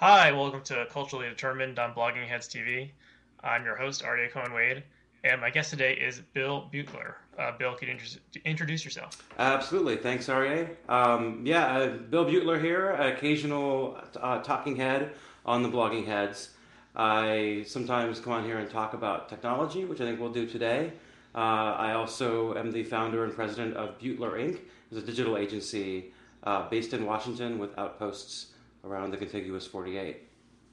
Hi, welcome to Culturally Determined on Blogging Heads TV. I'm your host, Artie Cohen Wade, and my guest today is Bill Butler. Bill, could you introduce yourself? Absolutely. Thanks, RA. Bill Butler here, occasional talking head on the Blogging Heads. I sometimes come on here and talk about technology, which I think we'll do today. I also am the founder and president of Butler Inc., it's a digital agency based in Washington with outposts around the contiguous 48.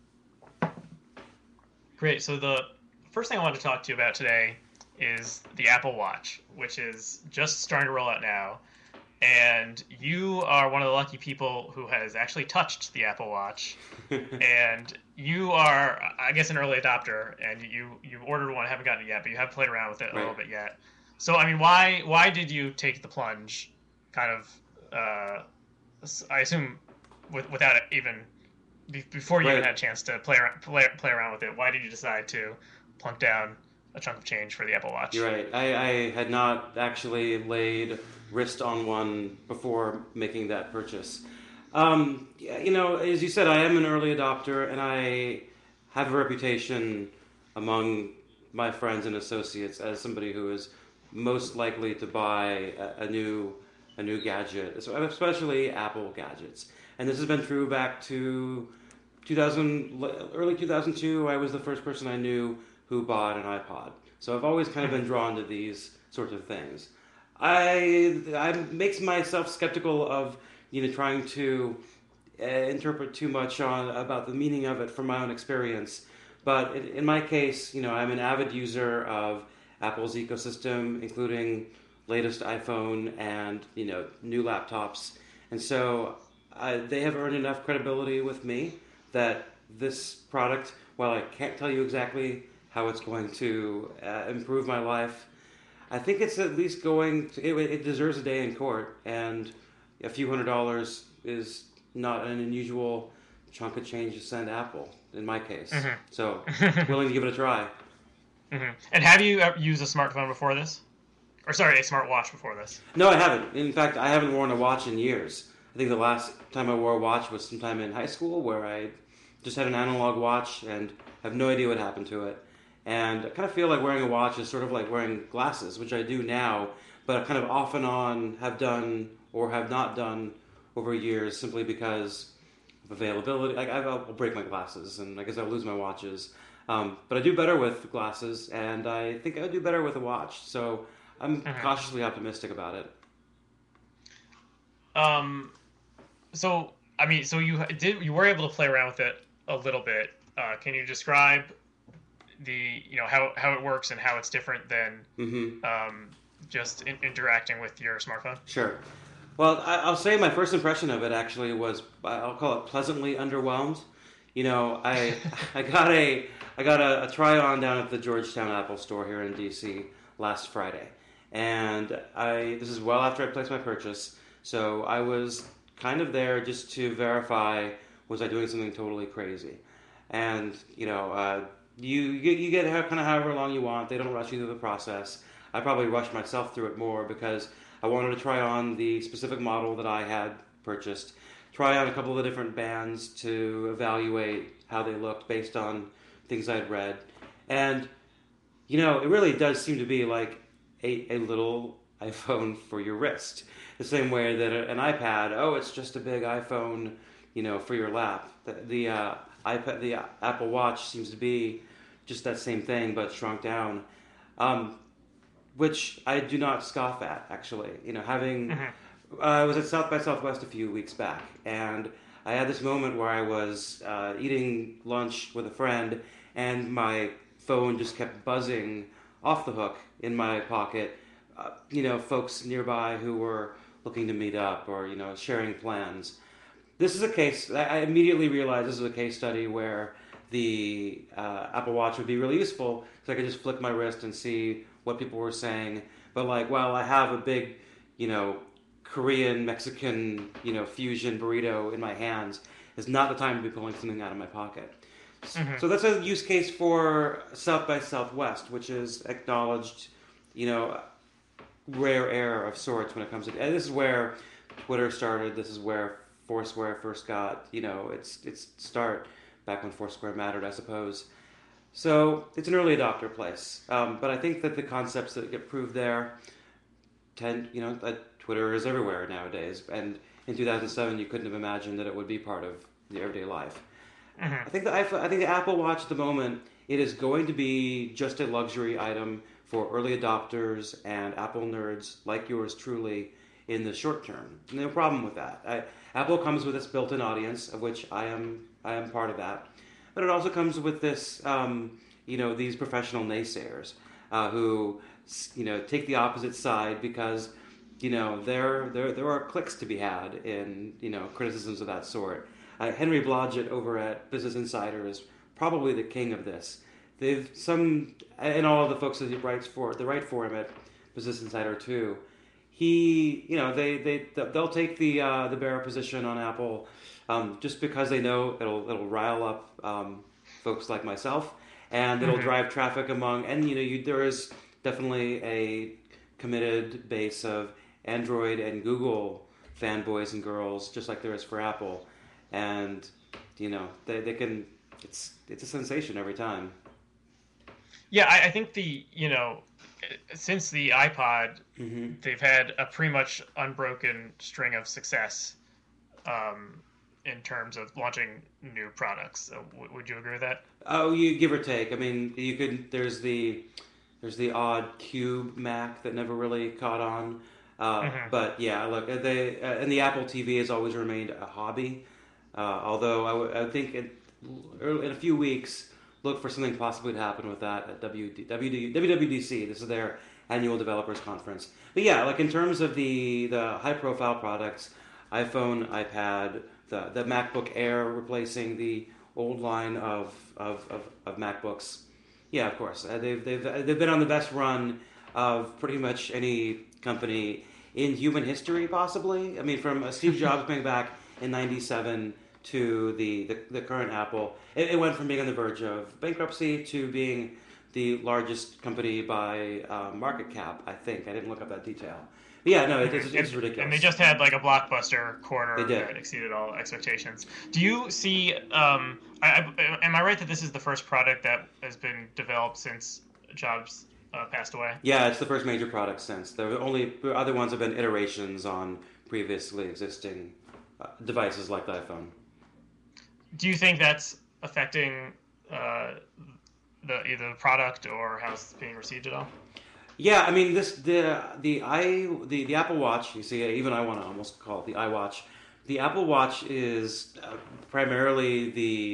Great. So the first thing I wanted to talk to you about today is the Apple Watch, which is just starting to roll out now. And you are one of the lucky people who has actually touched the Apple Watch. And you are, I guess, an early adopter, and you've ordered one, haven't gotten it yet, but you have played around with it a Right. little bit yet. So, I mean, why did you take the plunge? Kind of, I assume, without it even before you even Right. had a chance to play around with it. Why did you decide to plunk down a chunk of change for the Apple You're Watch? right. I had not actually laid wrist on one before making that purchase. Yeah, as you said, I am an early adopter, and I have a reputation among my friends and associates as somebody who is most likely to buy a new gadget, so especially Apple gadgets. And this has been true back to 2000, early 2002. I was the first person I knew who bought an iPod. So I've always kind of been drawn to these sorts of things. I makes myself skeptical of trying to interpret too much on about the meaning of it from my own experience. But in my case, I'm an avid user of Apple's ecosystem, including latest iPhone and new laptops, and so they have earned enough credibility with me that this product, while I can't tell you exactly how it's going to improve my life, I think it's at least it deserves a day in court, and a few $100s is not an unusual chunk of change to send Apple, in my case. So, Mm-hmm. willing to give it a try. Mm-hmm. And have you ever used a smartphone before this? Or sorry, a smartwatch before this? No, I haven't. In fact, I haven't worn a watch in years. I think the last time I wore a watch was sometime in high school where I just had an analog watch and have no idea what happened to it. And I kind of feel like wearing a watch is sort of like wearing glasses, which I do now, but I kind of off and on have done or have not done over years simply because of availability. Like I'll break my glasses, and I guess I'll lose my watches. But I do better with glasses, and I think I would do better with a watch. So I'm Mm-hmm. cautiously optimistic about it. Um, so I mean, so you were able to play around with it a little bit. Can you describe how it works and how it's different than Hmm. um, just interacting with your smartphone? Sure. Well, I'll say my first impression of it actually was I'll call it pleasantly underwhelmed. I I got a try on down at the Georgetown Apple Store here in DC last Friday, and I this is well after I placed my purchase, so I was kind of there just to verify was I doing something totally crazy, and you get kind of however long you want. They don't rush you through the process. I probably rushed myself through it more because I wanted to try on the specific model that I had purchased, try on a couple of different bands to evaluate how they looked based on things I'd read. And, it really does seem to be like a little iPhone for your wrist. The same way that an iPad, oh, it's just a big iPhone, for your lap. The Apple Watch seems to be just that same thing, but shrunk down. Um, which I do not scoff at, actually. Mm-hmm. I was at South by Southwest a few weeks back, and I had this moment where I was eating lunch with a friend, and my phone just kept buzzing off the hook in my pocket. Folks nearby who were looking to meet up or sharing plans. This is a case. I immediately realized this is a case study where the Apple Watch would be really useful because I could just flick my wrist and see what people were saying. But like, well, I have a big, you know, Korean Mexican, fusion burrito in my hands. It's not the time to be pulling something out of my pocket. Mm-hmm. So that's a use case for South by Southwest, which is acknowledged, you know, rare air of sorts when it comes to. And this is where Twitter started. This is where Foursquare first got, its start back when Foursquare mattered, I suppose. So it's an early adopter place. But I think that the concepts that get proved there Twitter is everywhere nowadays. And in 2007, you couldn't have imagined that it would be part of the everyday life. Mm-hmm. I think the Apple Watch at the moment, it is going to be just a luxury item for early adopters and Apple nerds like yours truly in the short term. No problem with that. Apple comes with its built-in audience, of which I am part of that. But it also comes with this, these professional naysayers who, take the opposite side because, there are clicks to be had in, criticisms of that sort. Henry Blodgett over at Business Insider is probably the king of this. And all of the folks that he writes for, they write for him at Business Insider too. They'll take the bearer position on Apple just because they know it'll rile up folks like myself, and it'll drive traffic among. And there is definitely a committed base of Android and Google fanboys and girls, just like there is for Apple, and they can. It's a sensation every time. Yeah, I think since the iPod, they've had a pretty much unbroken string of success in terms of launching new products. So would you agree with that? Oh, you give or take. I mean, you could. There's the odd Cube Mac that never really caught on. But yeah, look, and the Apple TV has always remained a hobby. Although I think in a few weeks, look for something possibly to happen with that at WWDC. This is their annual developers conference. But yeah, like in terms of the high profile products, iPhone, iPad, the MacBook Air replacing the old line of MacBooks. Yeah, of course. They've been on the best run of pretty much any company in human history, possibly. I mean, from Steve Jobs coming back in '97 to the current Apple, it went from being on the verge of bankruptcy to being the largest company by market cap. I think I didn't look up that detail. But yeah, no, it's ridiculous. And they just had like a blockbuster quarter that exceeded all expectations. Do you see? Am I right that this is the first product that has been developed since Jobs passed away? Yeah, it's the first major product since. The other ones have been iterations on previously existing devices like the iPhone. Do you think that's affecting either the product or how it's being received at all? Yeah, I mean the Apple Watch. You see, even I want to almost call it the iWatch. The Apple Watch is primarily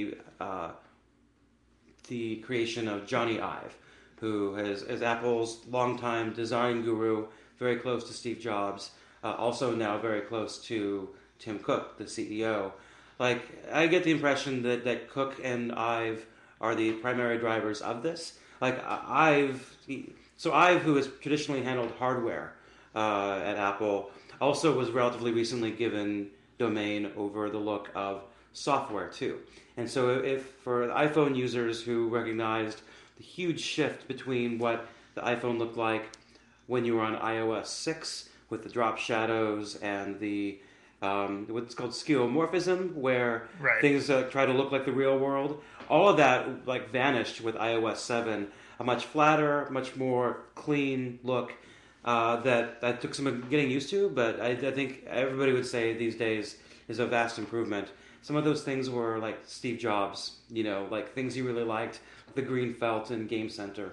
the creation of Johnny Ive, who is Apple's longtime design guru, very close to Steve Jobs, also now very close to Tim Cook, the CEO. Like, I get the impression that Cook and Ive are the primary drivers of this. Like, Ive, who has traditionally handled hardware at Apple, also was relatively recently given domain over the look of software, too. And so if for iPhone users who recognized the huge shift between what the iPhone looked like when you were on iOS 6 with the drop shadows and the what's called skeuomorphism, where things try to look like the real world. All of that like vanished with iOS 7. A much flatter, much more clean look that took some getting used to, but I think everybody would say these days is a vast improvement. Some of those things were like Steve Jobs, like things he really liked, the green felt in Game Center.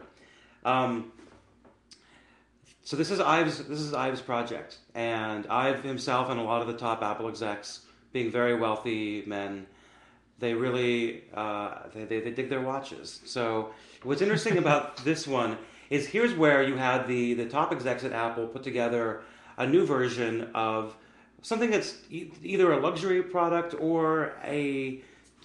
So this is Ive's project, and Ive himself and a lot of the top Apple execs, being very wealthy men, they really they dig their watches. So what's interesting about this one is here's where you had the top execs at Apple put together a new version of something that's either a luxury product or a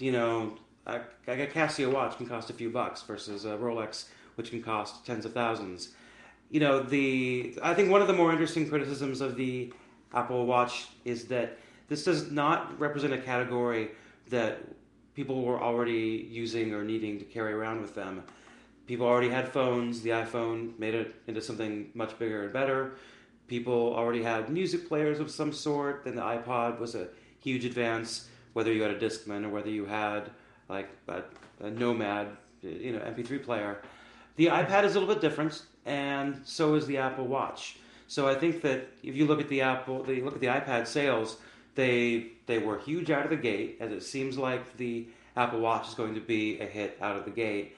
Casio watch can cost a few bucks versus a Rolex, which can cost tens of thousands. I think one of the more interesting criticisms of the Apple Watch is that this does not represent a category that people were already using or needing to carry around with them. People already had phones. The iPhone made it into something much bigger and better. People already had music players of some sort. Then the iPod was a huge advance, whether you had a Discman or whether you had like a Nomad, MP3 player. The iPad is a little bit different, and so is the Apple Watch. So I think that if you look at the iPad sales, they were huge out of the gate, as it seems like the Apple Watch is going to be a hit out of the gate.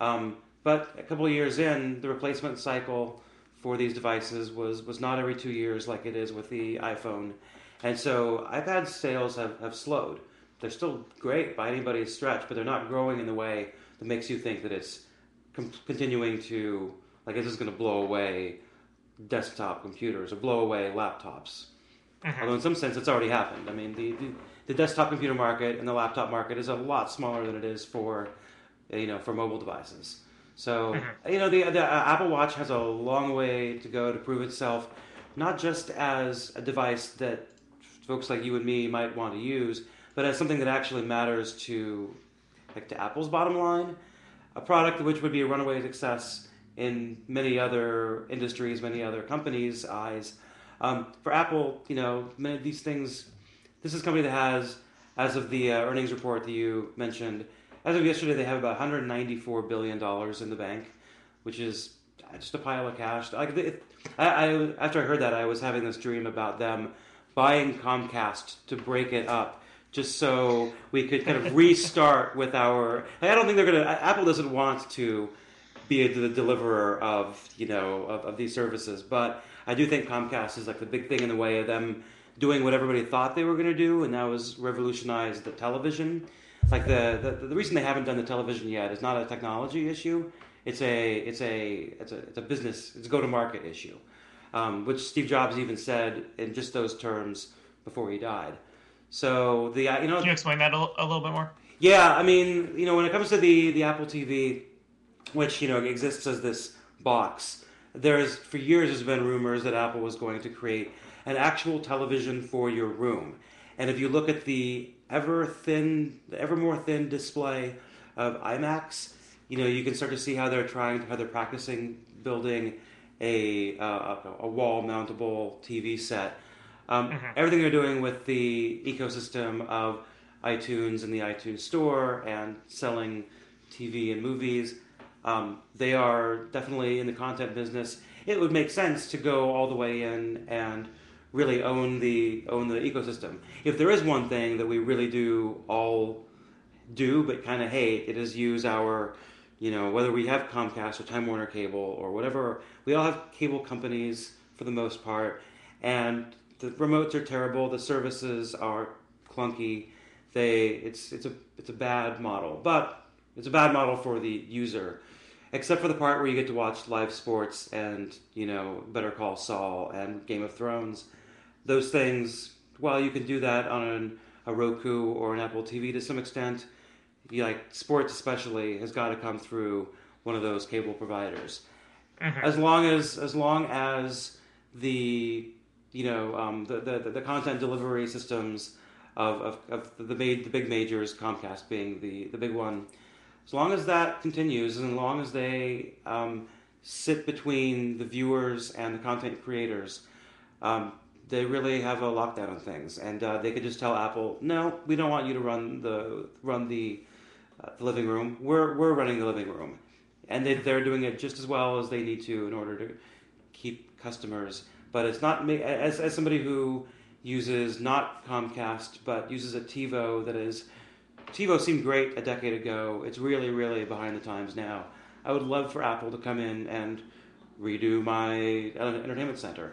But a couple of years in, the replacement cycle for these devices was not every 2 years like it is with the iPhone. And so iPad sales have slowed. They're still great by anybody's stretch, but they're not growing in the way that makes you think that it's continuing to, like, it's just going to blow away desktop computers or blow away laptops. Although in some sense it's already happened. I mean, the desktop computer market and the laptop market is a lot smaller than it is for mobile devices. So the Apple Watch has a long way to go to prove itself, not just as a device that folks like you and me might want to use, but as something that actually matters to Apple's bottom line, a product which would be a runaway success in many other industries, many other companies' eyes. For Apple, many of these things, this is a company that has, as of the earnings report that you mentioned, as of yesterday, they have about $194 billion in the bank, which is just a pile of cash. After I heard that, I was having this dream about them buying Comcast to break it up, just so we could kind of restart with our. I don't think they're gonna. Apple doesn't want to be the deliverer of these services, but I do think Comcast is like the big thing in the way of them doing what everybody thought they were going to do, and that was revolutionize the television. Like the reason they haven't done the television yet is not a technology issue. It's a business. It's a go-to-market issue, which Steve Jobs even said in just those terms before he died. So Can you explain that a little bit more? Yeah, I mean, when it comes to the Apple TV, which exists as this box, for years there's been rumors that Apple was going to create an actual television for your room. And if you look at the ever more thin display of iMacs, you can start to see how they're practicing building a wall mountable TV set. Everything they're doing with the ecosystem of iTunes and the iTunes Store and selling TV and movies, they are definitely in the content business. It would make sense to go all the way in and really own the ecosystem. If there is one thing that we really all do but kind of hate, it is use our, whether we have Comcast or Time Warner Cable or whatever, we all have cable companies for the most part, and the remotes are terrible, the services are clunky. It's a bad model, but it's a bad model for the user, except for the part where you get to watch live sports and Better Call Saul and Game of Thrones. Those things, while you can do that on a Roku or an Apple TV to some extent, sports especially has got to come through one of those cable providers. As long as the the content delivery systems of the big majors, Comcast being the big one, as long as that continues, and as long as they sit between the viewers and the content creators, they really have a lockdown on things, and they could just tell Apple, no, we don't want you to run the living room. We're running the living room, and they're doing it just as well as they need to in order to keep customers. But it's not me, as somebody who uses not Comcast but uses a TiVo that is. TiVo seemed great a decade ago. It's really, really behind the times now. I would love for Apple to come in and redo my entertainment center.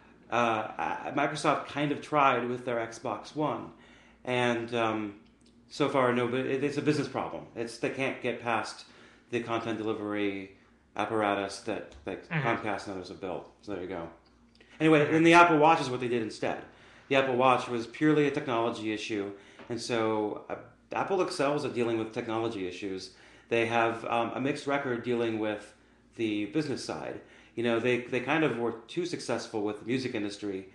Microsoft kind of tried with their Xbox One, and so far, no. But it's a business problem. They can't get past the content delivery apparatus that Comcast and others have built. So there you go. Anyway, then the Apple Watch is what they did instead. The Apple Watch was purely a technology issue, and so Apple excels at dealing with technology issues. They have a mixed record dealing with the business side. They kind of were too successful with the music industry.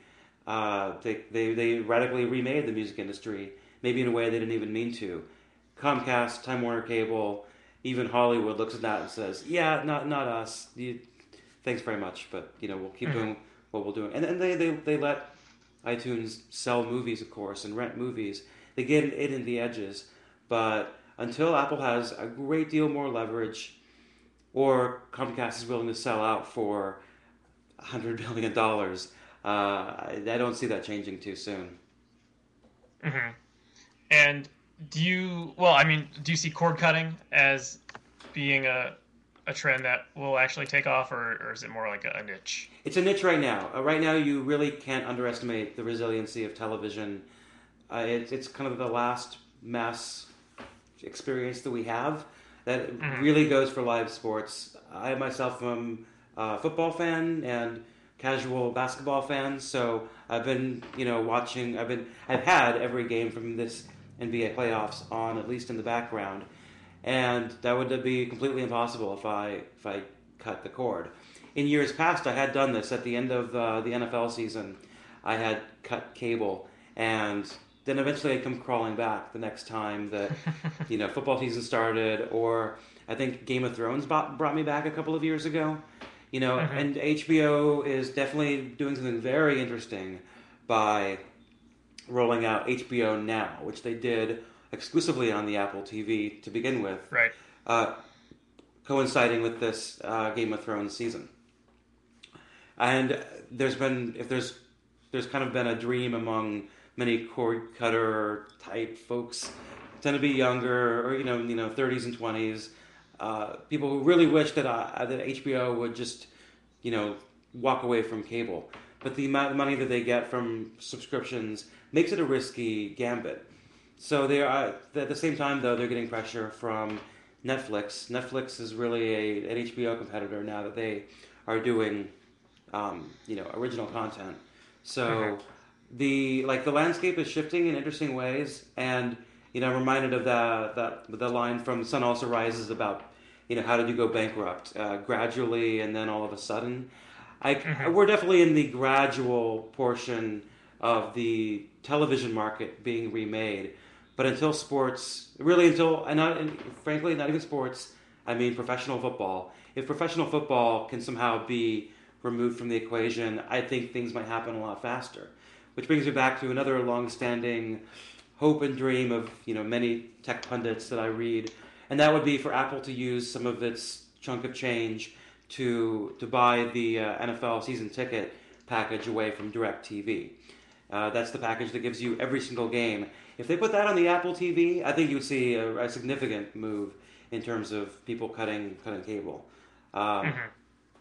They radically remade the music industry, maybe in a way they didn't even mean to. Comcast, Time Warner Cable, even Hollywood looks at that and says, "Yeah, not us. Thanks very much, but we'll keep doing what we're doing." And then they let iTunes sell movies, of course, and rent movies. They get it in the edges, but until Apple has a great deal more leverage, or Comcast is willing to sell out for $100 billion, I don't see that changing too soon. Hmm. And do you see cord cutting as being a trend that will actually take off, or is it more like a niche? It's a niche right now. Right now, you really can't underestimate the resiliency of television. It's kind of the last mass experience that we have that Hmm. really goes for live sports. I myself am a football fan and casual basketball fan, so I've been, watching. I've had every game from this NBA playoffs on, at least in the background, and that would be completely impossible if I cut the cord. In years past, I had done this at the end of the NFL season. I had cut cable, and then eventually I'd come crawling back the next time that football season started, or I think Game of Thrones brought me back a couple of years ago. Hmm. And HBO is definitely doing something very interesting by rolling out HBO Now, which they did exclusively on the Apple TV to begin with, Right. uh, coinciding with this Game of Thrones season. And there's kind of been a dream among many cord cutter type folks, tend to be younger, or 30s and 20s, people who really wish that HBO would just you know walk away from cable. But the amount of money that they get from subscriptions makes it a risky gambit. So they are at the same time, though, they're getting pressure from Netflix. Netflix is really an HBO competitor now that they are doing original content. Hmm. So the landscape is shifting in interesting ways, and I'm reminded of the line from Sun Also Rises about how did you go bankrupt, gradually and then all of a sudden. Hmm. We're definitely in the gradual portion of the television market being remade, but until sports, really until and frankly not even sports, I mean professional football. If professional football can somehow be removed from the equation, I think things might happen a lot faster. Which brings me back to another long-standing hope and dream of many tech pundits that I read, and that would be for Apple to use some of its chunk of change to buy the NFL season ticket package away from DirecTV. That's the package that gives you every single game. If they put that on the Apple TV, I think you would see a significant move in terms of people cutting cable. Um, Hmm.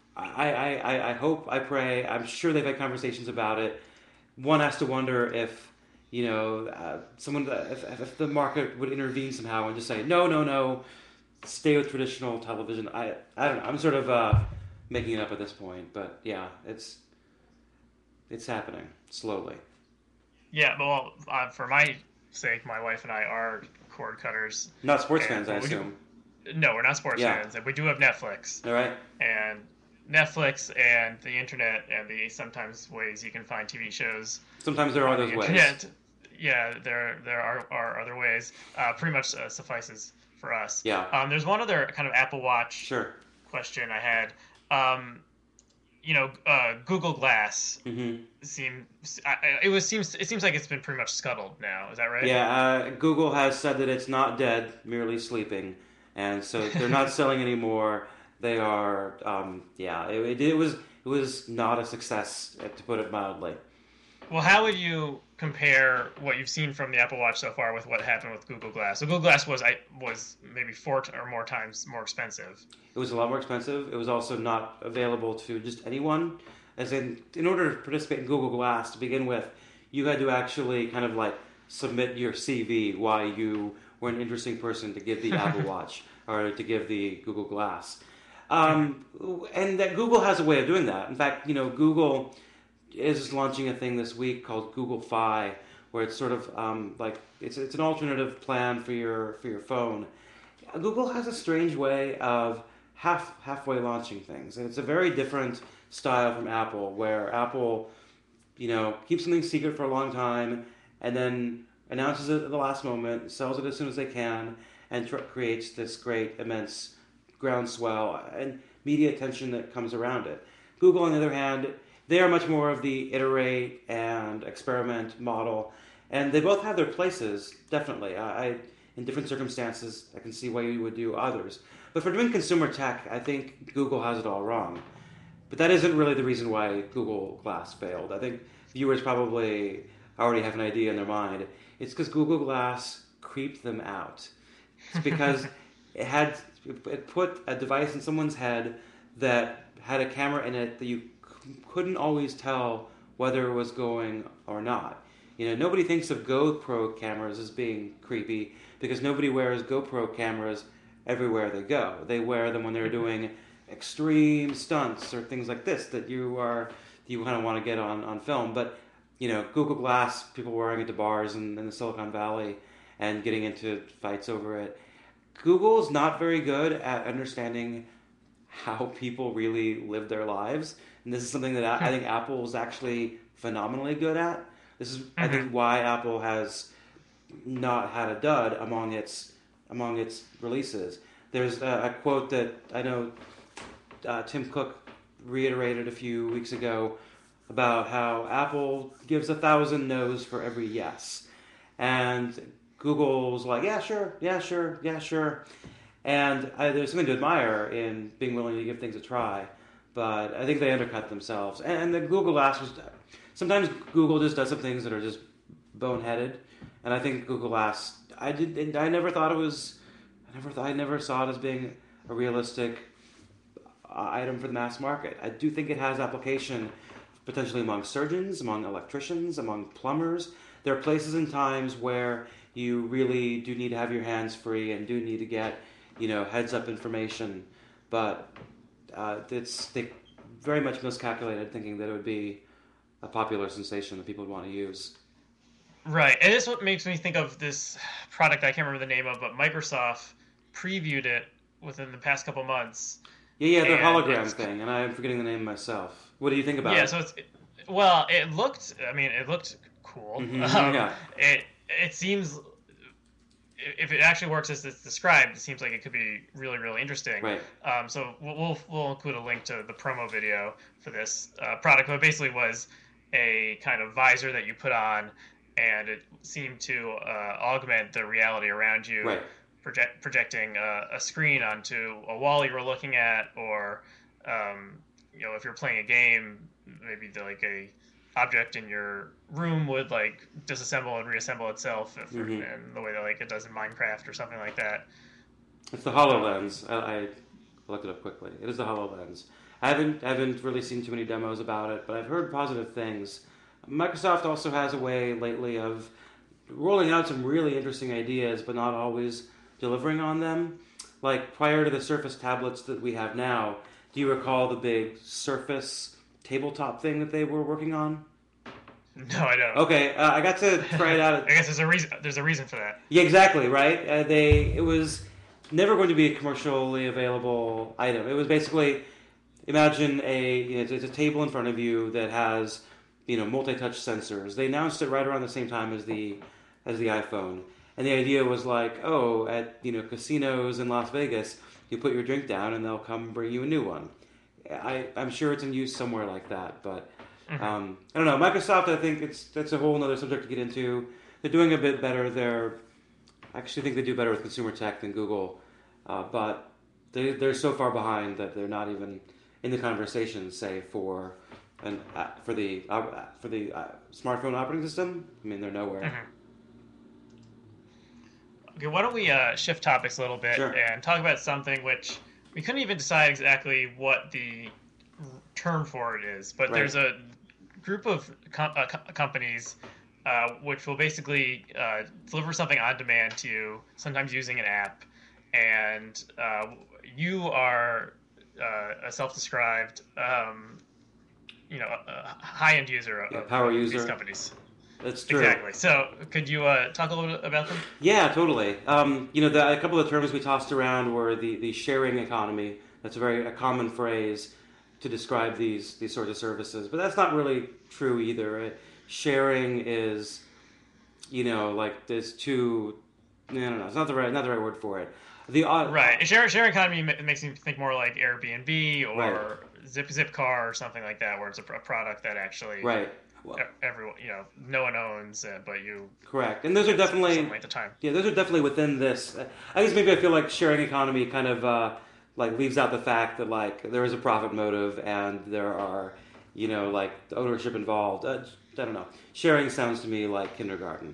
I hope, I pray. I'm sure they've had conversations about it. One has to wonder if someone if the market would intervene somehow and just say no, no, no, stay with traditional television. I don't know. I'm sort of making it up at this point, but yeah, it's happening slowly. Yeah, well, for my sake, my wife and I are cord cutters, Not sports and fans, I but we do. assume. No, we're not sports Yeah. fans, and we do have Netflix, All right. and Netflix and the internet and the sometimes ways you can find TV shows Sometimes there are on the those ways. internet. Yeah, there are other ways. Pretty much suffices for us. Yeah. There's one other kind of Apple Watch Sure. question I had. Um, Google Glass Hmm. it seems like it's been pretty much scuttled now. Is that right? Yeah. Google has said that it's not dead, merely sleeping, and so they're not selling anymore. They are. Yeah. It was not a success, to put it mildly. Well, how would you compare what you've seen from the Apple Watch so far with what happened with Google Glass? So Google Glass was maybe or more times more expensive. It was a lot more expensive. It was also not available to just anyone. As in order to participate in Google Glass to begin with, you had to actually kind of like submit your CV why you were an interesting person to give the Apple Watch or to give the Google Glass. Hmm. Um, and that Google has a way of doing that. In fact, Google is launching a thing this week called Google Fi, where it's sort of like it's an alternative plan for your phone. Google has a strange way of halfway launching things, and it's a very different style from Apple, where Apple keeps something secret for a long time, and then announces it at the last moment, sells it as soon as they can, and creates this great immense groundswell and media attention that comes around it. Google, on the other hand, They are much more of the iterate and experiment model, and they both have their places. Definitely, in different circumstances, I can see why you would do others. But for doing consumer tech, I think Google has it all wrong. But that isn't really the reason why Google Glass failed. I think viewers probably already have an idea in their mind. It's because Google Glass creeped them out. It's because it put a device in someone's head that had a camera in it that you couldn't always tell whether it was going or not. Nobody thinks of GoPro cameras as being creepy because nobody wears GoPro cameras everywhere they go. They wear them when they're doing extreme stunts or things like this that you kind of want to get on film. But Google Glass, people wearing it to bars in the Silicon Valley and getting into fights over it. Google's not very good at understanding how people really live their lives, and this is something that I think Apple is actually phenomenally good at. This is, I think, why Apple has not had a dud among its releases. There's a quote that I know Tim Cook reiterated a few weeks ago about how Apple gives 1,000 no's for every yes, and Google's like, yeah, sure, yeah, sure, yeah, sure. And there's something to admire in being willing to give things a try, but I think they undercut themselves. And the Google Glass was sometimes Google just does some things that are just boneheaded, and I think Google Glass, I never thought it was, I never saw it as being a realistic item for the mass market. I do think it has application potentially among surgeons, among electricians, among plumbers. There are places and times where you really do need to have your hands free and do need to get, heads up information. But they very much miscalculated thinking that it would be a popular sensation that people would want to use. Right. And this is what makes me think of this product I can't remember the name of, but Microsoft previewed it within the past couple months. Yeah, the hologram thing, and I'm forgetting the name myself. What do you think about it? Yeah, so it looked cool. Mm-hmm. Yeah. It seems, if it actually works as it's described, it seems like it could be really, really interesting. Right. So we'll include a link to the promo video for this product. But it basically was a kind of visor that you put on, and it seemed to augment the reality around you. Right. Projecting a screen onto a wall you were looking at, or if you're playing a game, maybe a object in your room would disassemble and reassemble itself, in the way that it does in Minecraft or something like that. It's the HoloLens. I looked it up quickly. It is the HoloLens. I haven't really seen too many demos about it, but I've heard positive things. Microsoft also has a way lately of rolling out some really interesting ideas, but not always delivering on them. Like prior to the Surface tablets that we have now, do you recall the big Surface tabletop thing that they were working on? No, I don't. Okay, I got to try it out. I guess there's a reason. There's a reason for that. Yeah, exactly, right? It was never going to be a commercially available item. It was basically, imagine it's a table in front of you that has multi-touch sensors. They announced it right around the same time as the iPhone. And the idea was at casinos in Las Vegas, you put your drink down and they'll come bring you a new one. I'm sure it's in use somewhere like that, but I don't know. Microsoft, I think that's a whole other subject to get into. They're doing a bit better. I actually think they do better with consumer tech than Google, but they're so far behind that they're not even in the conversation. Say for the smartphone operating system, I mean they're nowhere. Mm-hmm. Okay, why don't we shift topics a little bit and talk about something which we couldn't even decide exactly what the term for it is, but there's a group of companies which will basically deliver something on demand to you, sometimes using an app, and you are a self-described, high-end user of power user. These companies. That's true. Exactly. So, could you talk a little bit about them? Yeah, totally. A couple of terms we tossed around were the sharing economy. That's a common phrase to describe these sorts of services, but that's not really true either. Sharing is, there's two. No, it's not the right word for it. Right. Sharing economy makes me think more like Airbnb or Zip car or something like that, where it's a product that actually Right. Well, everyone, no one owns, but you correct. And those are get definitely, something at the time. yeah, those are definitely within this. I guess maybe I feel like sharing economy kind of like leaves out the fact that like there is a profit motive and there are, like ownership involved. I don't know. Sharing sounds to me like kindergarten.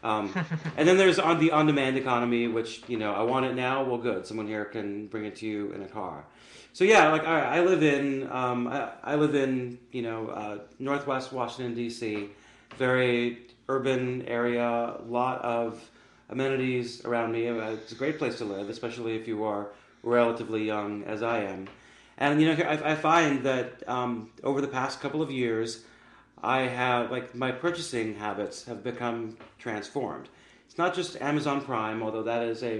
And then there's on the on-demand economy, which I want it now. Well, good. Someone here can bring it to you in a car. So yeah, like I live in I live in Northwest Washington D.C., very urban area, a lot of amenities around me. It's a great place to live, especially if you are relatively young, as I am. And I find that over the past couple of years, I have like my purchasing habits have become transformed. It's not just Amazon Prime, although that is a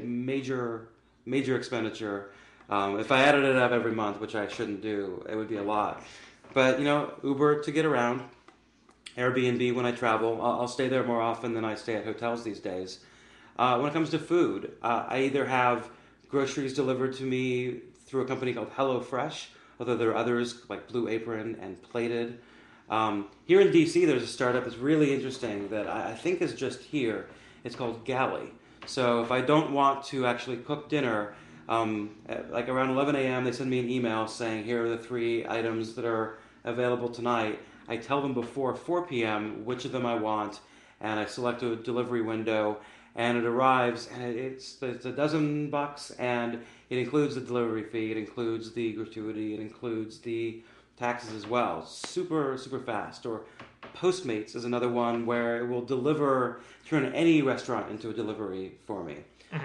major expenditure. If I added it up every month, which I shouldn't do, it would be a lot. But Uber to get around, Airbnb when I travel. I'll stay there more often than I stay at hotels these days. When it comes to food, I either have groceries delivered to me through a company called HelloFresh, although there are others like Blue Apron and Plated. Here in DC, there's a startup that's really interesting that I think is just here. It's called Galley. So if I don't want to actually cook dinner, like around 11 a.m., they send me an email saying, here are the 3 items that are available tonight. I tell them before 4 p.m. which of them I want, and I select a delivery window, and it arrives, and it's $12, and it includes the delivery fee, it includes the gratuity, it includes the taxes as well. Super, super fast. Or Postmates is another one where it will turn any restaurant into a delivery for me.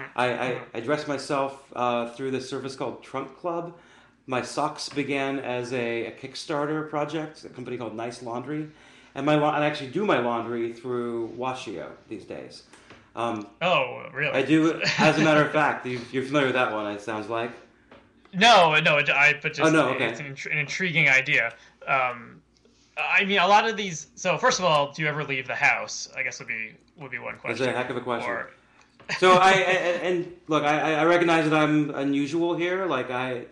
I dress myself through this service called Trunk Club. My socks began as a Kickstarter project, a company called Nice Laundry, and I actually do my laundry through Washio these days. Oh, really? I do, as a matter of fact. You're familiar with that one, it sounds like. No, but Oh just no, okay. it's an intriguing idea. I mean, a lot of these. So, first of all, do you ever leave the house? I guess would be one That's question. a heck of a question. Or, So and look, I recognize that I'm unusual here. Like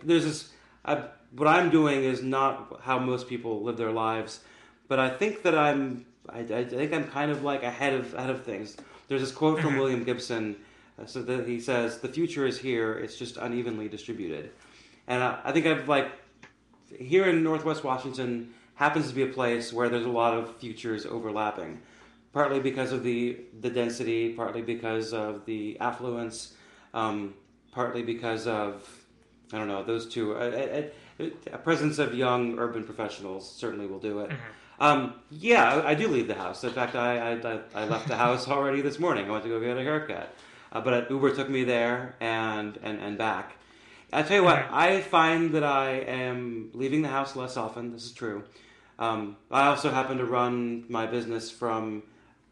what I'm doing is not how most people live their lives, but I think that I think I'm kind of like ahead of things. There's this quote from William Gibson, so that he says, "The future is here. It's just unevenly distributed," and I think I've like here in Northwest Washington happens to be a place where there's a lot of futures overlapping. Partly because of the density, partly because of the affluence, partly because of, I don't know, those two. A presence of young urban professionals certainly will do it. Yeah, I do leave the house. In fact, I left the house already this morning. I went to go get a haircut. But Uber took me there and back. I tell you what, I find that I am leaving the house less often. This is true. I also happen to run my business from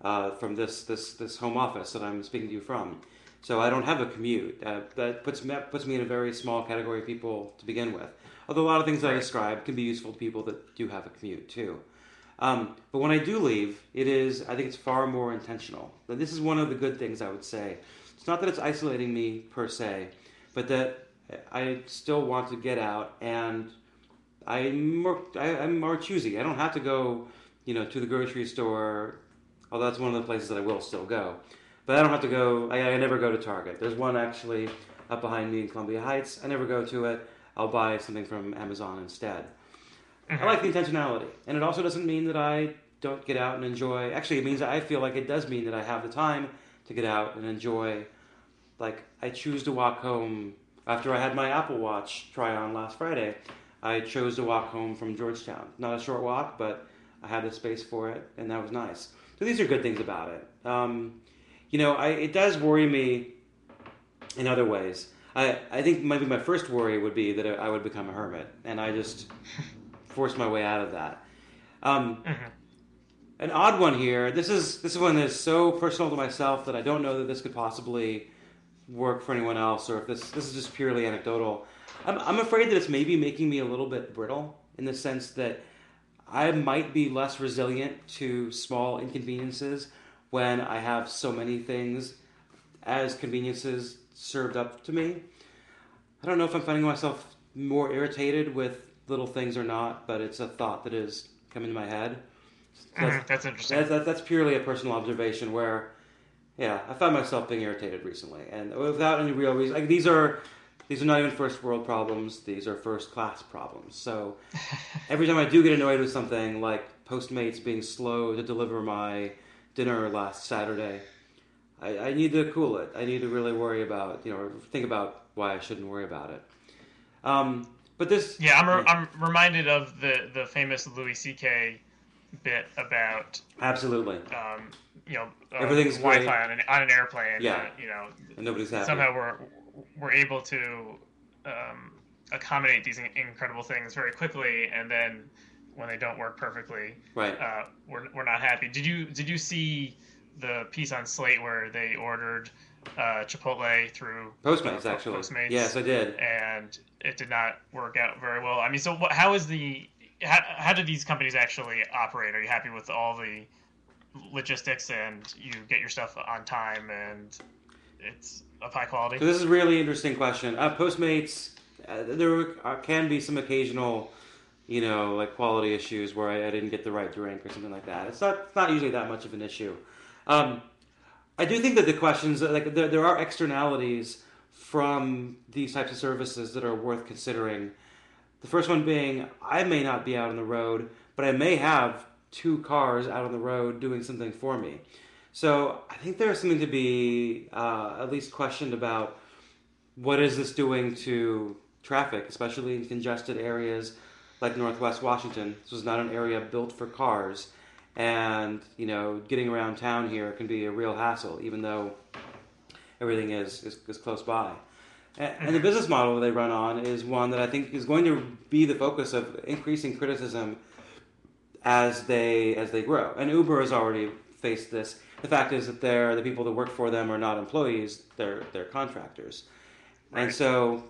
this home office that I'm speaking to you from. So I don't have a commute. That puts me in a very small category of people to begin with. Although a lot of things I described can be useful to people that do have a commute too. But when I do leave, I think it's far more intentional. This is one of the good things I would say. It's not that it's isolating me per se, but that I still want to get out, and I'm more choosy. I don't have to go, to the grocery store. Although that's one of the places that I will still go. But I don't have to go, I never go to Target. There's one actually up behind me in Columbia Heights. I never go to it. I'll buy something from Amazon instead. I like the intentionality. And it also doesn't mean that I don't get out and enjoy. Actually, it means that I feel like it does mean that I have the time to get out and enjoy. Like, I choose to walk home after I had my Apple Watch try on last Friday. I chose to walk home from Georgetown. Not a short walk, but I had the space for it, and that was nice. So these are good things about it. It does worry me in other ways. I think maybe my first worry would be that I would become a hermit, and I just force my way out of that. An odd one here. This is one that's so personal to myself that I don't know that this could possibly work for anyone else, or if this is just purely anecdotal. I'm afraid that it's maybe making me a little bit brittle in the sense that I might be less resilient to small inconveniences when I have so many things as conveniences served up to me. I don't know if I'm finding myself more irritated with little things or not, but it's a thought that is coming to my head. So That's interesting. That's purely a personal observation where, yeah, I found myself being irritated recently, and without any real reason. Like these are not even first world problems; these are first class problems. So every time I do get annoyed with something, like Postmates being slow to deliver my dinner last Saturday, I need to cool it. I need to really worry about, think about why I shouldn't worry about it. But this, Yeah, I'm reminded of the famous Louis C.K. bit about absolutely, everything's everything's Wi-Fi great. on an airplane. Yeah, and nobody's happy. Somehow we're able to accommodate these incredible things very quickly, and then when they don't work perfectly, right? We're not happy. Did you see the piece on Slate where they ordered Chipotle through Postmates? Actually, Postmates? Yes, I did, and it did not work out very well. I mean, so how do these companies actually operate? Are you happy with all the logistics and you get your stuff on time and it's of high quality? So this is a really interesting question. Postmates, there can be some occasional, like quality issues where I didn't get the right drink or something like that. It's not usually that much of an issue. I do think that the questions, like there are externalities from these types of services that are worth considering. The first one being, I may not be out on the road, but I may have 2 cars out on the road doing something for me. So I think there's something to be at least questioned about what is this doing to traffic, especially in congested areas like Northwest Washington. This was not an area built for cars. And, getting around town here can be a real hassle, even though everything is close by. And the business model that they run on is one that I think is going to be the focus of increasing criticism as they grow. And Uber has already faced this. The fact is that the people that work for them are not employees; they're contractors. Right. And so,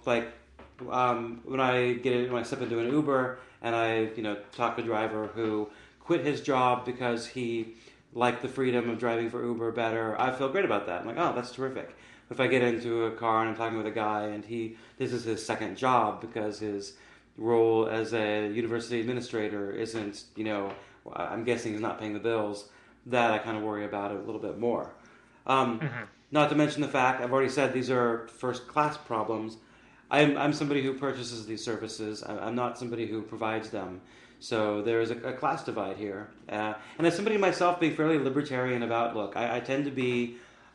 when I step into an Uber and I talk to a driver who quit his job because he liked the freedom of driving for Uber better, I feel great about that. I'm like, oh, that's terrific. If I get into a car and I'm talking with a guy and this is his second job because his role as a university administrator isn't, I'm guessing he's not paying the bills, that I kind of worry about it a little bit more. Not to mention the fact, I've already said these are first class problems. I'm somebody who purchases these services. I'm not somebody who provides them. So there's a class divide here. And as somebody myself being fairly libertarian about, look, I tend to be,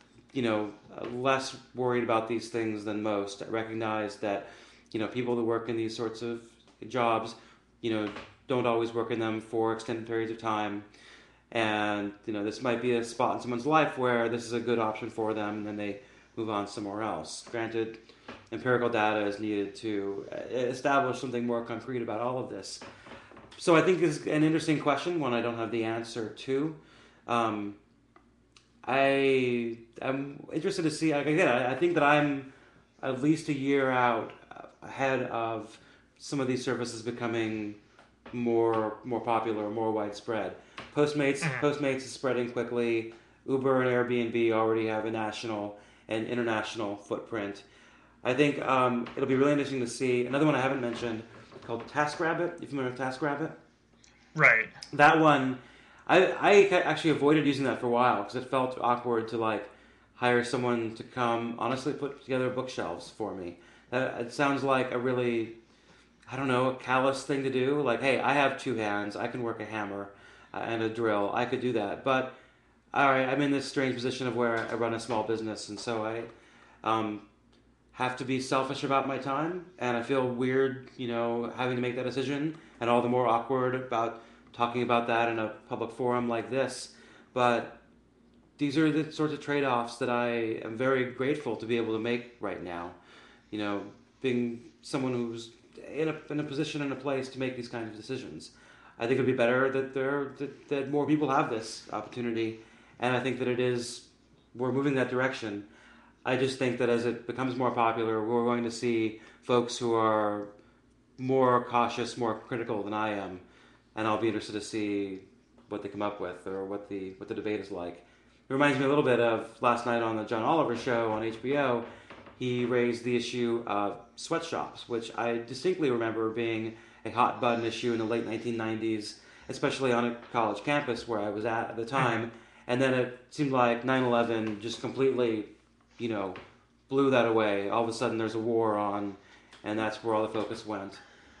less worried about these things than most. I recognize that, people that work in these sorts of jobs, don't always work in them for extended periods of time. And, this might be a spot in someone's life where this is a good option for them, and then they move on somewhere else. Granted, empirical data is needed to establish something more concrete about all of this. So I think this is an interesting question, one I don't have the answer to. I am interested to see, again, I think that I'm at least a year out ahead of some of these services becoming more popular, more widespread. Postmates is spreading quickly. Uber and Airbnb already have a national and international footprint. I think it'll be really interesting to see. Another one I haven't mentioned called TaskRabbit. You familiar with TaskRabbit? Right. That one, I actually avoided using that for a while because it felt awkward to hire someone to come honestly put together bookshelves for me. It sounds like a really, a callous thing to do. Like, hey, I have 2 hands. I can work a hammer and a drill. I could do that. But, all right, I'm in this strange position of where I run a small business. And so I have to be selfish about my time. And I feel weird, having to make that decision. And all the more awkward about talking about that in a public forum like this. But these are the sorts of trade-offs that I am very grateful to be able to make right now. Being someone who's in a position and a place to make these kinds of decisions. I think it'd be better that more people have this opportunity, and I think that we're moving that direction. I just think that as it becomes more popular, we're going to see folks who are more cautious, more critical than I am, and I'll be interested to see what they come up with or what the debate is like. It reminds me a little bit of last night on the John Oliver show on HBO. He raised the issue of sweatshops, which I distinctly remember being a hot button issue in the late 1990s, especially on a college campus where I was at the time. And then it seemed like 9/11 just completely, blew that away. All of a sudden there's a war on, and that's where all the focus went.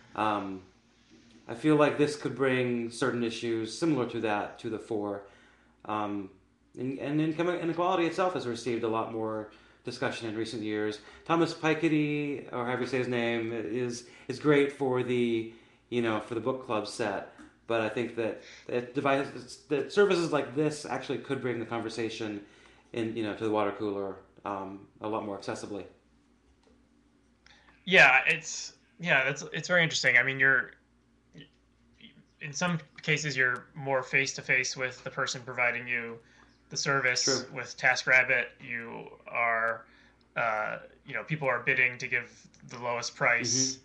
I feel like this could bring certain issues similar to that to the fore. And income inequality itself has received a lot more discussion in recent years. Thomas Piketty, or however you say his name, is great for the for the book club set. But I think that that services like this actually could bring the conversation to the water cooler a lot more accessibly. Yeah, it's very interesting. I mean, in some cases you're more face to face with the person providing you the service. True. With TaskRabbit, you are, people are bidding to give the lowest price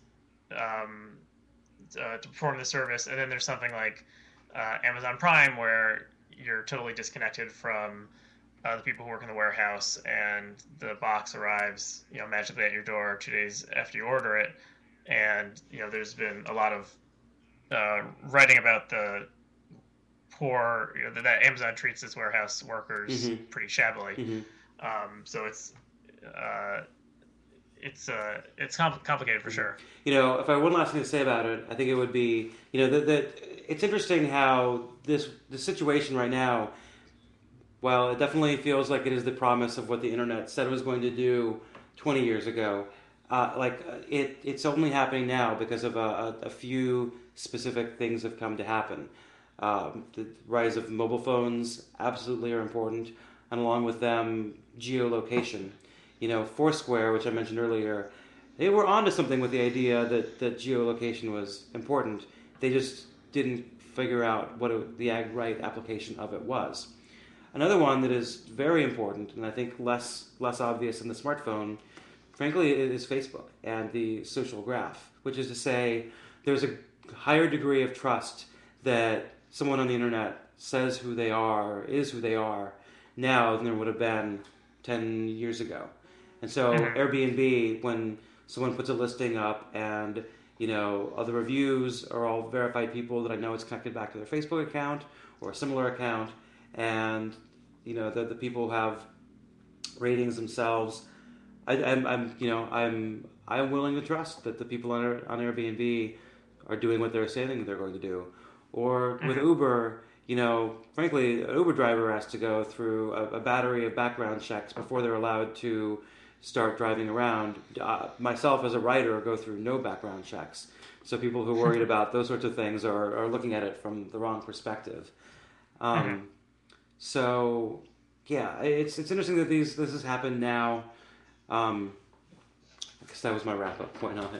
to perform the service, and then there's something like Amazon Prime where you're totally disconnected from the people who work in the warehouse, and the box arrives, magically at your door 2 days after you order it, and there's been a lot of writing about the poor, that Amazon treats its warehouse workers pretty shabbily. So it's complicated for sure. If I had one last thing to say about it, I think it would be, that it's interesting how the situation right now, while it definitely feels like it is the promise of what the internet said it was going to do 20 years ago, it's only happening now because of a few specific things have come to happen. The rise of mobile phones absolutely are important, and along with them, geolocation. Foursquare, which I mentioned earlier, they were onto something with the idea that geolocation was important. They just didn't figure out what the right application of it was. Another one that is very important, and I think less obvious in the smartphone, frankly, is Facebook and the social graph, which is to say there's a higher degree of trust that someone on the internet says who they are, is who they are, now than there would have been 10 years ago. And so Airbnb, when someone puts a listing up and, other reviews are all verified people that I know it's connected back to their Facebook account or a similar account, and, the people have ratings themselves, I'm willing to trust that the people on Airbnb are doing what they're saying they're going to do. Or with Uber, frankly, an Uber driver has to go through a battery of background checks before they're allowed to start driving around. Myself as a writer go through no background checks. So people who are worried about those sorts of things are looking at it from the wrong perspective. So, yeah, it's interesting that this has happened now. I guess that was my wrap-up point on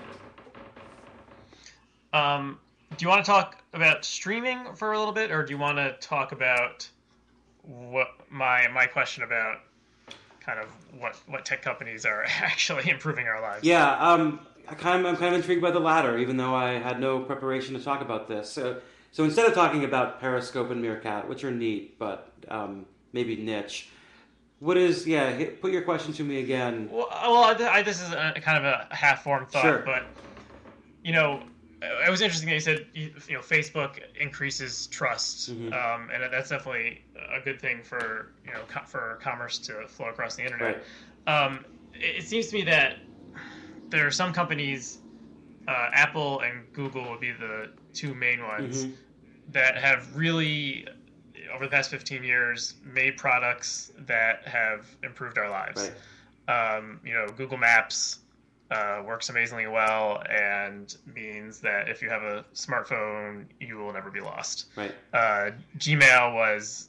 it. Do you want to talk about streaming for a little bit, or do you want to talk about what my question about kind of what tech companies are actually improving our lives? Yeah, I'm kind of intrigued by the latter, even though I had no preparation to talk about this. So instead of talking about Periscope and Meerkat, which are neat but maybe niche, what is put your question to me again. Well, this is kind of a half-formed thought, sure. But it was interesting that you said Facebook increases trust, and that's definitely a good thing for for commerce to flow across the internet. Right. It seems to me that there are some companies, Apple and Google would be the two main ones, that have really, over the past 15 years, made products that have improved our lives. Right. Google Maps works amazingly well and means that if you have a smartphone, you will never be lost. Right. Gmail was,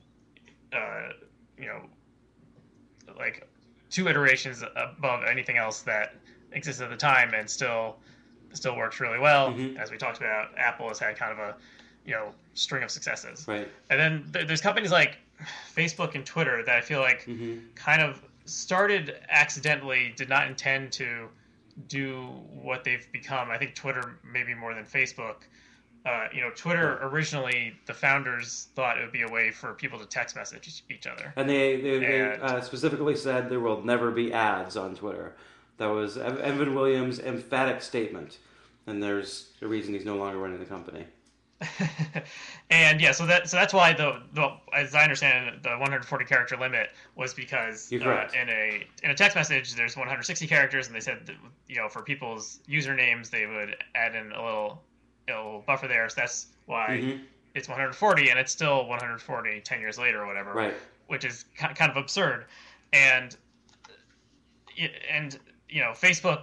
like 2 iterations above anything else that existed at the time, and still works really well. As we talked about, Apple has had kind of a string of successes. Right. And then there's companies like Facebook and Twitter that I feel like kind of started accidentally, did not intend to do what they've become. I think Twitter maybe more than Facebook. Twitter originally, the founders thought it would be a way for people to text message each other. And they specifically said there will never be ads on Twitter. That was Evan Williams' emphatic statement. then there's a reason he's no longer running the company. And yeah, so that's why the as I understand it, the 140 character limit was because You're correct. In a text message there's 160 characters, and they said that, for people's usernames they would add in a little buffer there, so that's why it's 140, and it's still 140 10 years later or whatever, Right. which is kind of absurd. And Facebook,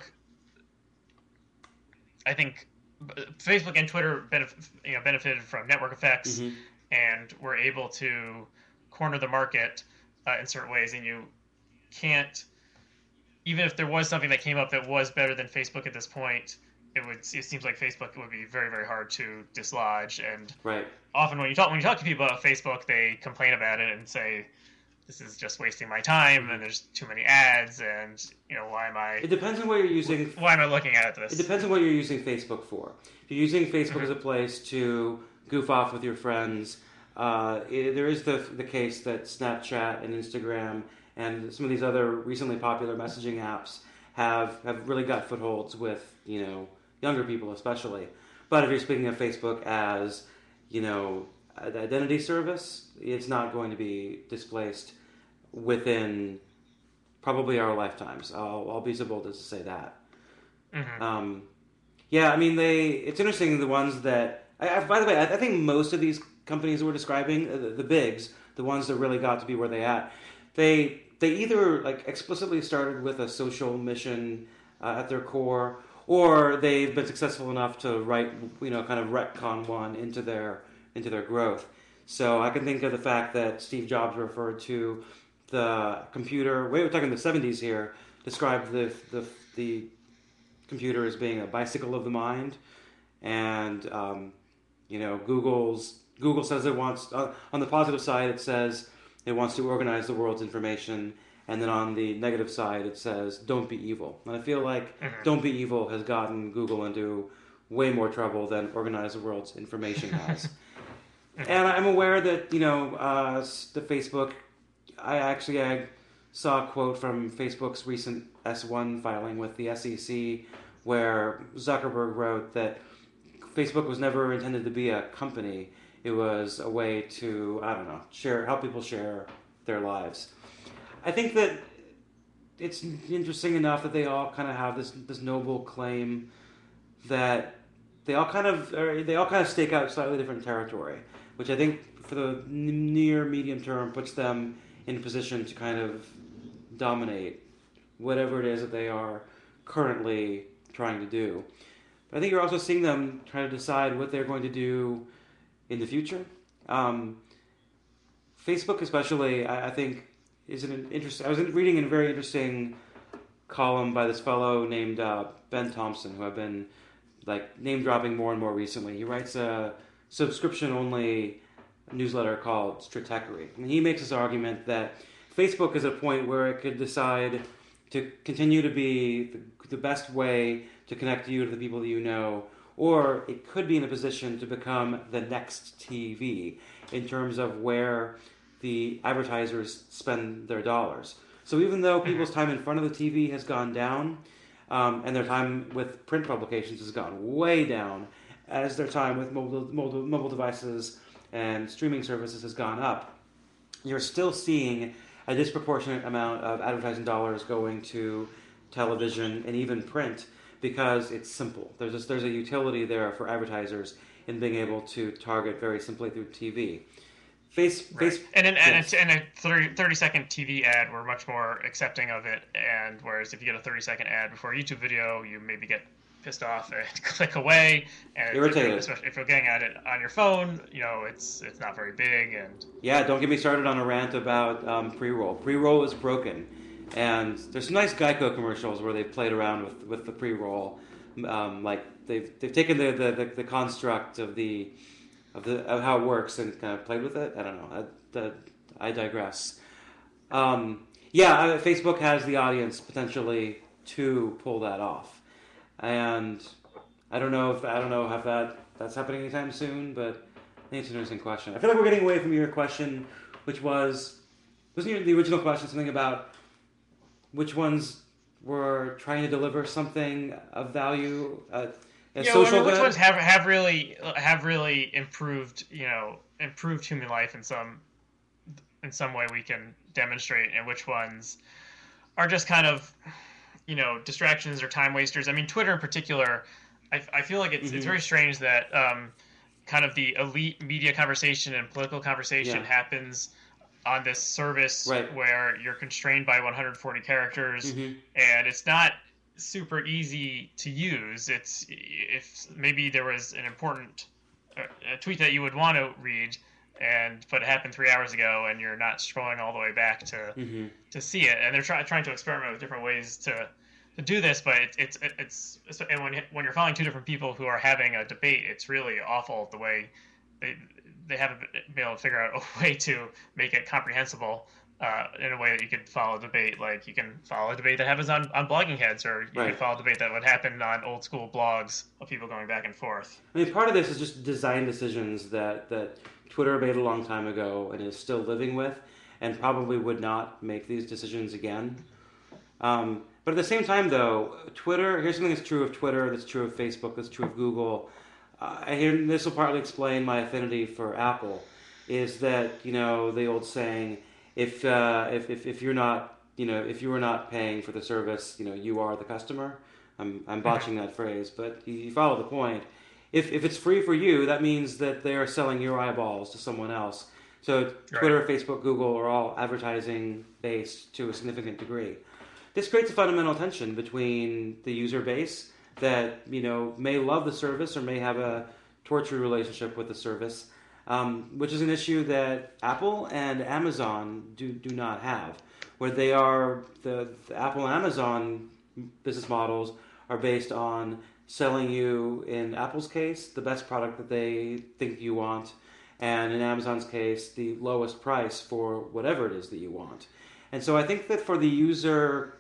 I think Facebook and Twitter benefited from network effects, and were able to corner the market in certain ways. And you can't, even if there was something that came up that was better than Facebook at this point, it seems like Facebook would be very, very hard to dislodge. And Right. often when you talk to people about Facebook, they complain about it and say, this is just wasting my time, and there's too many ads, and why am I? It depends on what you're using. Why am I looking at this? It depends on what you're using Facebook for. If you're using Facebook as a place to goof off with your friends, there is the case that Snapchat and Instagram and some of these other recently popular messaging apps have really got footholds with younger people especially. But if you're speaking of Facebook as an identity service, it's not going to be displaced within probably our lifetimes. I'll be so bold as to say that. Yeah, I mean, it's interesting, the ones that... by the way, I think most of these companies that we're describing, the bigs, the ones that really got to be where they at, they either explicitly started with a social mission at their core, or they've been successful enough to write, kind of retcon one into their growth. So I can think of the fact that Steve Jobs referred to the computer, we're talking the 70s here, described the computer as being a bicycle of the mind. And, Google says it wants, on the positive side, it says it wants to organize the world's information. And then on the negative side, it says, don't be evil. And I feel like don't be evil has gotten Google into way more trouble than organize the world's information has. And I'm aware that, the Facebook, I saw a quote from Facebook's recent S1 filing with the SEC where Zuckerberg wrote that Facebook was never intended to be a company. It was a way to, help people share their lives. I think that it's interesting enough that they all kind of have this noble claim that they all kind of stake out slightly different territory, which I think for the near medium term puts them in a position to kind of dominate whatever it is that they are currently trying to do. But I think you're also seeing them trying to decide what they're going to do in the future. Facebook especially, I think, is an interesting... I was reading a very interesting column by this fellow named Ben Thompson, who I've been name-dropping more and more recently. He writes a subscription-only newsletter called Stratechery. And he makes this argument that Facebook is at a point where it could decide to continue to be the best way to connect you to the people that you know, or it could be in a position to become the next TV in terms of where the advertisers spend their dollars. So even though people's time in front of the TV has gone down, and their time with print publications has gone way down, as their time with mobile devices and streaming services has gone up, you're still seeing a disproportionate amount of advertising dollars going to television and even print because it's simple. There's a utility there for advertisers in being able to target very simply through TV. And a 30-second TV ad, we're much more accepting of it. And whereas if you get a 30-second ad before a YouTube video, you maybe get pissed off and click away. And irritated. Especially if you're getting at it on your phone, it's not very big. And yeah, don't get me started on a rant about pre-roll. Pre-roll is broken, and there's some nice Geico commercials where they've played around with the pre-roll, they've taken the construct of how it works and kind of played with it. I don't know. I digress. Facebook has the audience potentially to pull that off, and I don't know if that's happening anytime soon. But I think it's an interesting question. I feel like we're getting away from your question, which wasn't the original question something about which ones were trying to deliver something of value Is Yeah, well, I social mean, which good? ones have really improved, improved human life in some way we can demonstrate, and which ones are just kind of, distractions or time wasters. I mean, Twitter in particular, I feel like it's Hmm. very strange that kind of the elite media conversation and political conversation Yeah. happens on this service Right. where you're constrained by 140 characters, Hmm. and it's not super easy to use. It's if maybe there was an important a tweet that you would want to read, but it happened 3 hours ago, and you're not scrolling all the way back Hmm. to see it. And they're trying to experiment with different ways to do this, but it's and when you're following two different people who are having a debate, it's really awful the way they they haven't been able to figure out a way to make it comprehensible in a way that you could follow a debate. Like you can follow a debate that happens on blogging heads, or you could Right. follow a debate that would happen on old school blogs of people going back and forth. I mean, part of this is just design decisions that Twitter made a long time ago and is still living with, and probably would not make these decisions again. But at the same time, though, Twitter. Here's something that's true of Twitter. That's true of Facebook. That's true of Google. I hear this will partly explain my affinity for Apple. Is that the old saying, if you're not if you are not paying for the service, you are the customer. I'm botching that phrase, but you follow the point. If it's free for you, that means that they are selling your eyeballs to someone else. So Right. Twitter, Facebook, Google are all advertising based to a significant degree. This creates a fundamental tension between the user base that may love the service or may have a tortured relationship with the service, which is an issue that Apple and Amazon do not have, where they are the Apple and Amazon business models are based on selling you, in Apple's case, the best product that they think you want, and in Amazon's case, the lowest price for whatever it is that you want. And so I think that for the user,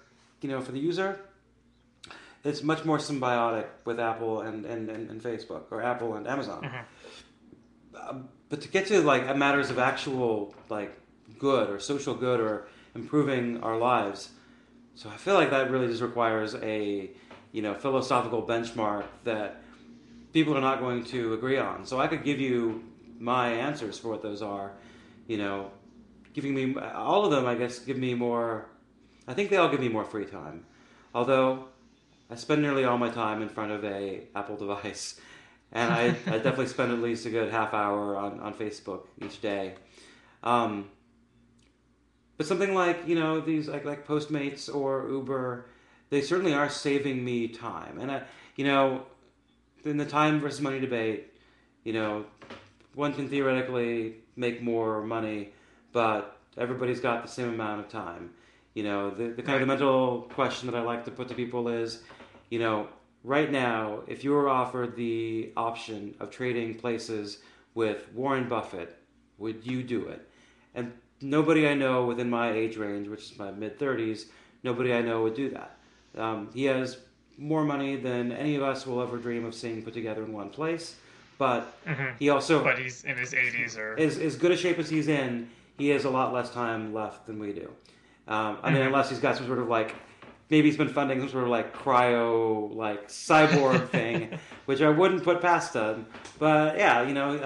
it's much more symbiotic with Apple and Facebook, or Apple and Amazon. Mm-hmm. But to get to like matters of actual like good or social good or improving our lives, so I feel like that really just requires a philosophical benchmark that people are not going to agree on. So I could give you my answers for what those are, giving me all of them. I guess give me more. I think they all give me more free time, although I spend nearly all my time in front of a Apple device, and I definitely spend at least a good half hour on Facebook each day. Um, but something like these like Postmates or Uber, they certainly are saving me time, and in the time versus money debate, you know, one can theoretically make more money, but everybody's got the same amount of time. The kind of the Right. mental question that I like to put to people is, you know, right now, if you were offered the option of trading places with Warren Buffett, would you do it? And nobody I know within my age range, which is my mid 30s, nobody I know would do that. He has more money than any of us will ever dream of seeing put together in one place, but Mm-hmm. he also But he's in his 80s, or is as good a shape as he's in. He has a lot less time left than we do. I mean, mm-hmm. unless he's got some sort of like, maybe he's been funding some sort of like cryo, like cyborg thing, which I wouldn't put past him. But yeah,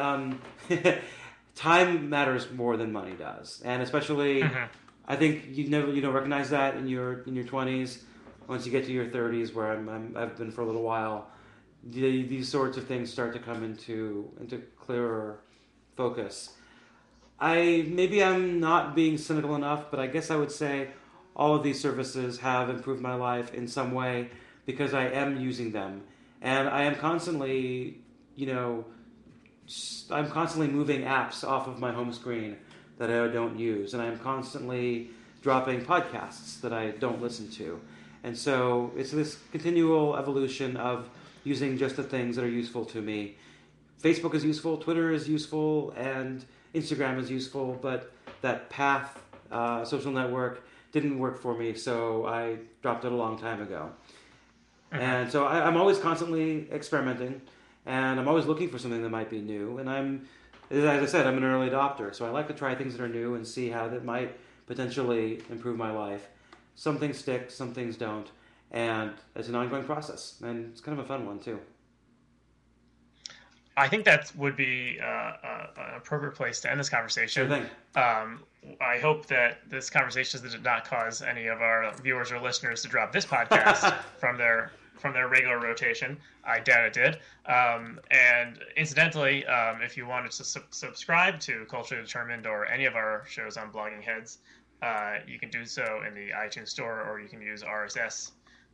time matters more than money does, and especially, Mm-hmm. I think you don't recognize that in your 20s. Once you get to your 30s, where I've been for a little while, these sorts of things start to come into clearer focus. Maybe I'm not being cynical enough, but I guess I would say all of these services have improved my life in some way because I am using them, and I am constantly, you know, I'm constantly moving apps off of my home screen that I don't use, and I'm constantly dropping podcasts that I don't listen to, and so it's this continual evolution of using just the things that are useful to me. Facebook is useful, Twitter is useful, and Instagram is useful, but that Path social network didn't work for me, so I dropped it a long time ago. Mm-hmm. And so I'm always constantly experimenting, and I'm always looking for something that might be new. And as I said, I'm an early adopter, so I like to try things that are new and see how that might potentially improve my life. Some things stick, some things don't, and it's an ongoing process, and it's kind of a fun one too. I think that would be an appropriate place to end this conversation. Sure thing. I hope that this conversation did not cause any of our viewers or listeners to drop this podcast from their regular rotation. I doubt it did. And incidentally, if you wanted to subscribe to Culturally Determined or any of our shows on Blogging Heads, you can do so in the iTunes Store, or you can use RSS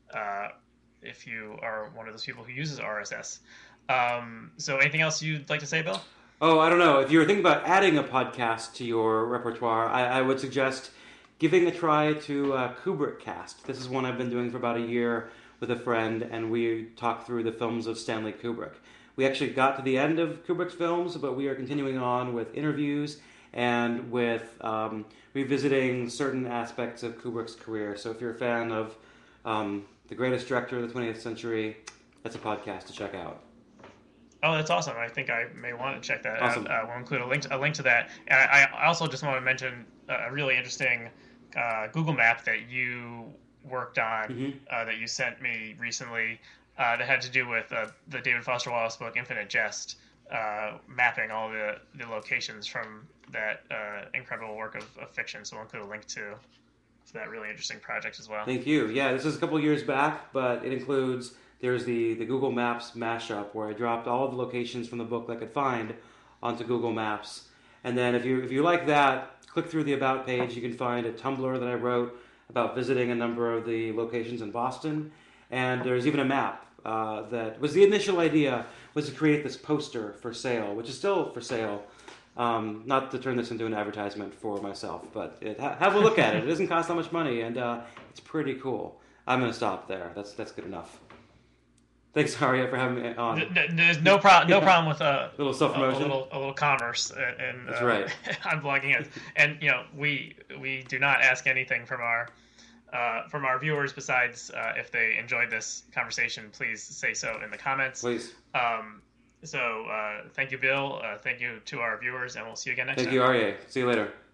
if you are one of those people who uses RSS. So anything else you'd like to say, Bill? Oh, I don't know. If you were thinking about adding a podcast to your repertoire, I would suggest giving a try to Kubrick Cast. This is one I've been doing for about a year with a friend, and we talk through the films of Stanley Kubrick. We actually got to the end of Kubrick's films, but we are continuing on with interviews and with revisiting certain aspects of Kubrick's career. So if you're a fan of the greatest director of the 20th century, that's a podcast to check out. Oh, that's awesome. I think I may want to check that Awesome. out. We'll include a link to that. And I also just want to mention a really interesting Google map that you worked on, that you sent me recently, that had to do with the David Foster Wallace book, Infinite Jest, mapping all the locations from that incredible work of fiction. So we'll include a link to that really interesting project as well. Thank you. Yeah, this is a couple years back, but it includes... There's the Google Maps mashup where I dropped all of the locations from the book that I could find onto Google Maps. And then if you like that, click through the About page. You can find a Tumblr that I wrote about visiting a number of the locations in Boston. And there's even a map that was the initial idea was to create this poster for sale, which is still for sale. Not to turn this into an advertisement for myself, but have a look at it. It doesn't cost that much money, and it's pretty cool. I'm going to stop there. That's good enough. Thanks, Arya, for having me on. There's no problem with a little self-promotion, a little commerce, and that's right. I'm blogging it, and we do not ask anything from our viewers besides if they enjoyed this conversation, please say so in the comments. Please. So thank you, Bill. Thank you to our viewers, and we'll see you again next time. Thank you, Arya. See you later.